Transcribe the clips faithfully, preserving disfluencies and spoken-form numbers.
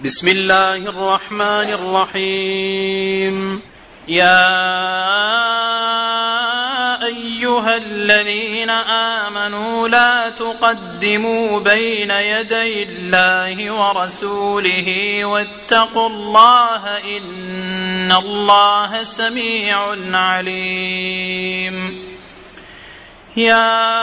بسم الله الرحمن الرحيم. يا أيها الذين آمنوا لا تقدموا بين يدي الله ورسوله واتقوا الله إن الله سميع عليم. يا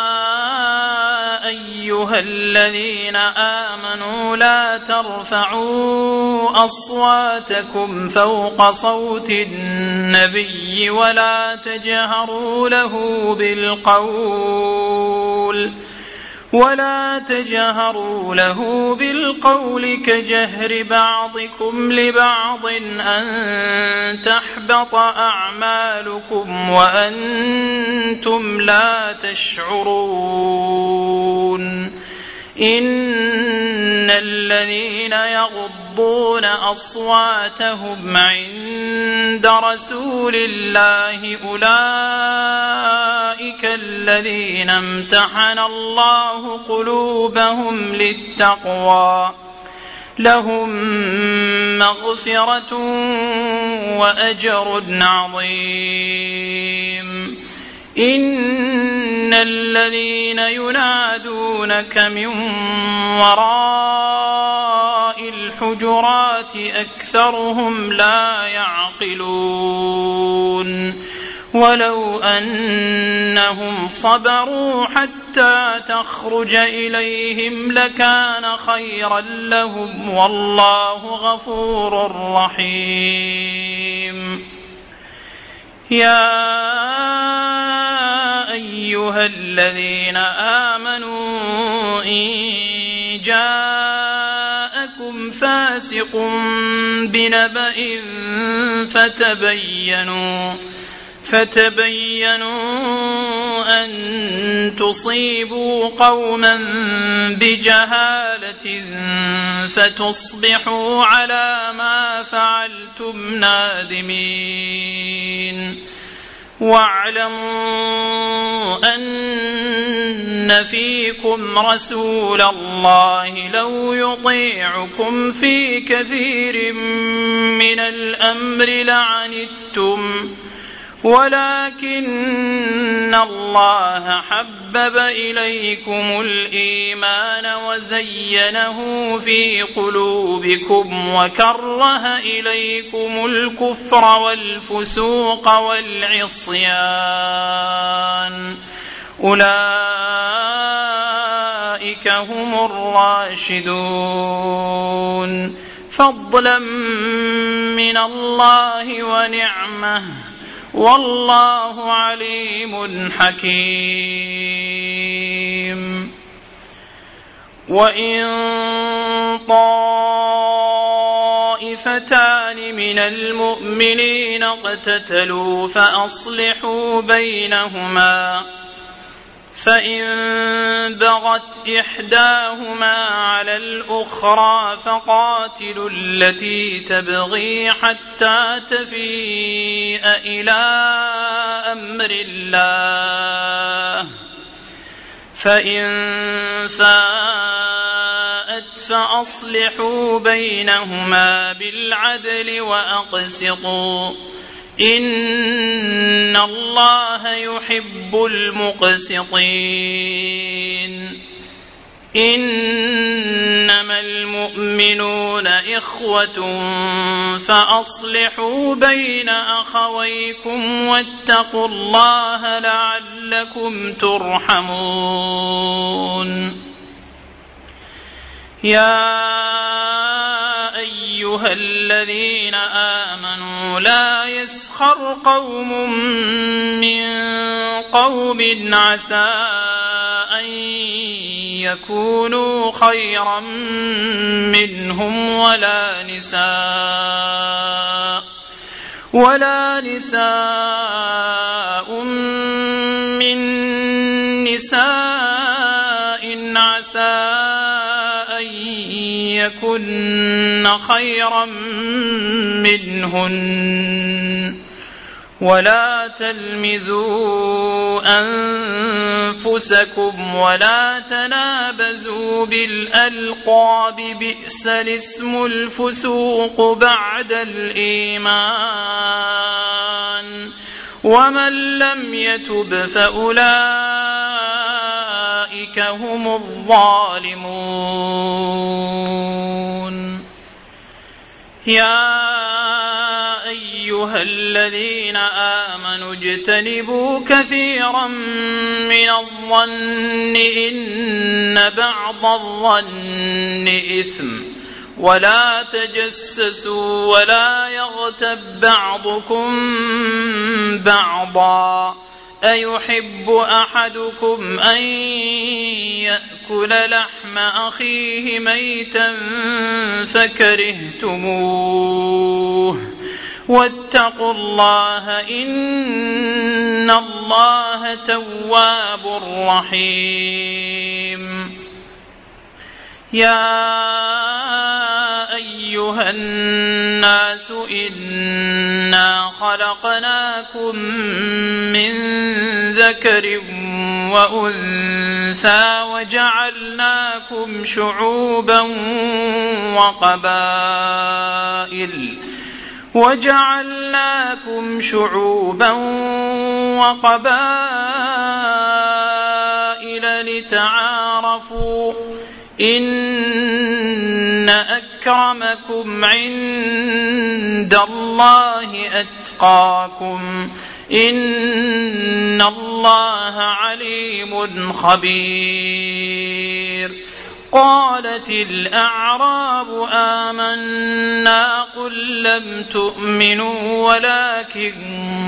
أيها الذين آمنوا لا ترفعوا أصواتكم فوق صوت النبي ولا تجهروا له بالقول ولا تجهروا له بالقول كجهر بعضكم لبعض أن تحبط أعمالكم وأنتم لا تشعرون. إن الذين يغضون أصواتهم عند رسول الله أولئك الذين امتحن الله قلوبهم للتقوى لهم مغفرة وأجر عظيم. إن الذين ينادونك من وراء الحجرات أكثرهم لا يعقلون. ولو أنهم صبروا حتى تخرج إليهم لكان خيرا لهم والله غفور رحيم. يا أيها الذين آمنوا إن جاءكم فاسق بنبأ فتبينوا فتبينوا أن تصيبوا قوما بجهالة فتصبحوا على ما فعلتم نادمين. واعلموا أن فيكم رسول الله لو يطيعكم في كثير من الأمر لعنتم ولكن الله حبب إليكم الإيمان وزينه في قلوبكم وكره إليكم الكفر والفسوق والعصيان أولئك هم الراشدون فضلا من الله ونعمه والله عليم حكيم. وإن طائفتان من المؤمنين اقتتلوا فأصلحوا بينهما فإن بغت إحداهما على الأخرى فقاتلوا التي تبغي حتى تفيء إلى أمر الله فإن فاءت فأصلحوا بينهما بالعدل وأقسطوا إن الله يحب المقسطين. إنما المؤمنون إخوة فأصلحوا بين أخويكم واتقوا الله لعلكم ترحمون. يا أيها الذين آمنوا لا يسخر قوم من قوم عسى أن يكونوا خيرا منهم ولا نساء ولا نساء من نساء عسى أن يكن خيرا منهن ولا تلمزوا أنفسكم ولا تنابزوا بالألقاب بئس الاسم الفسوق بعد الإيمان ومن لم يتب فأولئك هم الظالمون. يا أيها الذين آمنوا اجتنبوا كثيرا من الظن إن بعض الظن إثم ولا تجسسوا ولا يغتب بعضكم بعضا أيحب أحدكم أن يأكل لحم أخيه ميتا فكرهتموه واتقوا الله إن الله تواب رحيم. يا أيها الناس إنا خلقناكم من ذكر وأنثى وجعلناكم شعوبا وقبائل وجعلناكم شعوبا وقبائل لتعارفوا إن أكرمكم عند الله أتقاكم إن الله عليم خبير. قالت الأعراب آمنا قل لم تؤمنوا ولكن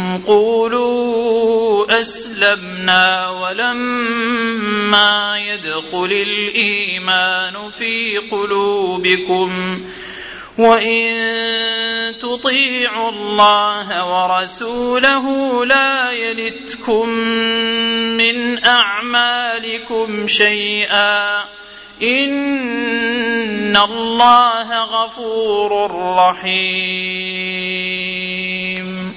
قولوا أسلمنا ولما يدخل الإيمان في قلوبكم وإن تطيعوا الله ورسوله لا يلتكم من أعمالكم شيئا إن الله غفور رحيم.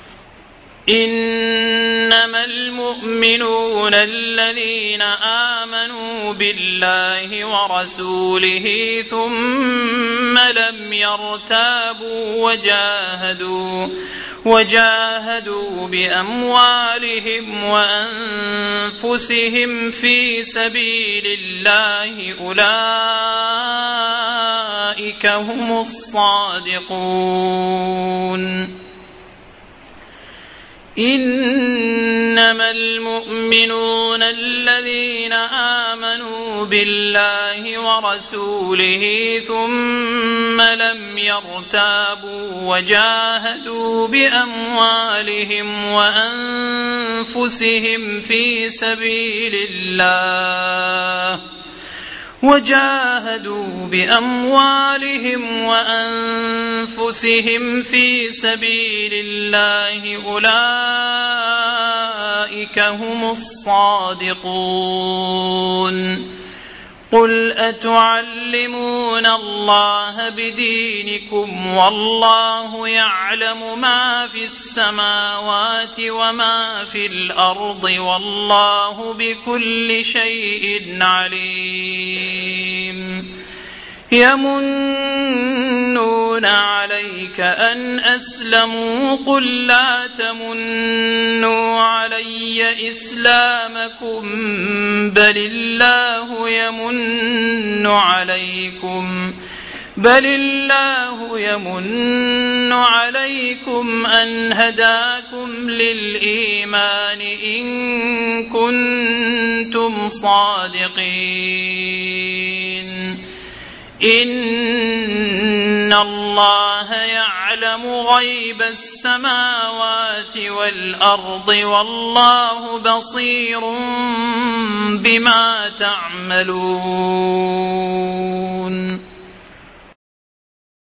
إنما المؤمنون الذين آمنوا بالله ورسوله ثم لم يرتابوا وجاهدوا وجاهدوا بأموالهم وأنفسهم في سبيل الله أولئك هم الصادقون. إنما المؤمنون الذين آمنوا بالله ورسوله ثم لم يرتابوا وجاهدوا بأموالهم وأنفسهم في سبيل الله وجاهدوا بأموالهم وأنفسهم في سبيل الله أولئك هم الصادقون. قل أتعلمون الله بدينكم والله يعلم ما في السماوات وما في الأرض والله بكل شيء عليم. يمنون عليك أن أسلموا قل لا تمنوا علي إسلامكم بل الله يمن عليكم بل الله يمن عليكم أن هداكم للإيمان إن كنتم صادقين. إن الله يعلم غيب السماوات والأرض والله بصير بما تعملون.